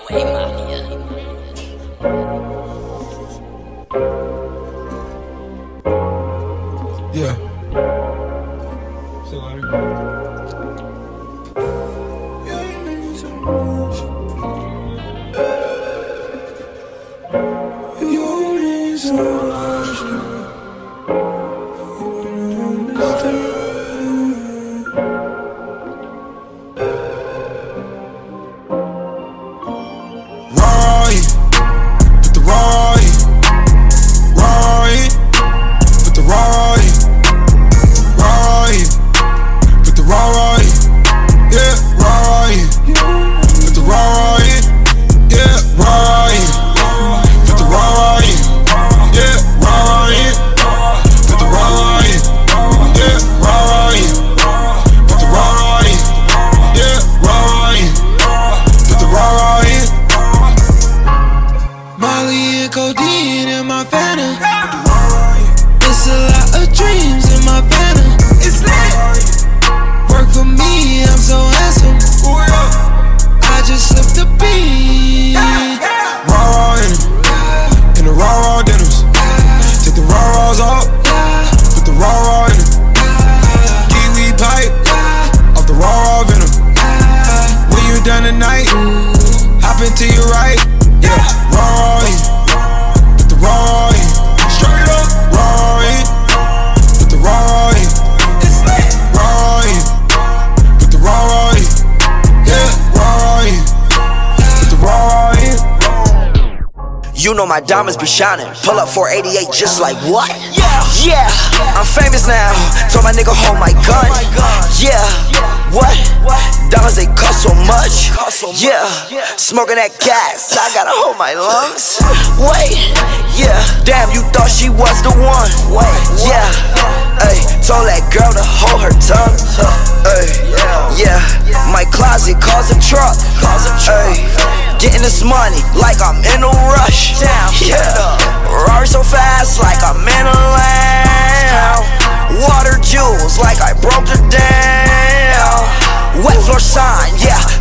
Hey, Mafia. Yeah. Say louder. Codeine in my phantom. It's a lot of dreams in my phantom. It's lit. Work for me, I'm so handsome. I just slipped a beat. Raw in the raw denims. Take the raws off, put the raw in them. Kiwi pipe off the raw venom. When you done tonight, hop into your right. Yeah, raw raw in, straight up, raw in, put the raw in, it's lit, raw in, put the raw in, yeah, raw in, put the raw in. You know my diamonds be shining, pull up 488 just like what? Yeah, I'm famous now, told my nigga hold my gun. Yeah, what? Diamonds they cost so much. Yeah, smoking that gas, I gotta hold my lungs. Wait, yeah, damn, you thought she was the one. Yeah, ayy, told that girl to hold her tongue. Ayy, yeah, my closet calls a truck. Ayy, getting this money like I'm in a rush. Yeah, Rari so fast like I'm in a lamb. Water jewels like I broke her down. Wet floor sign, yeah,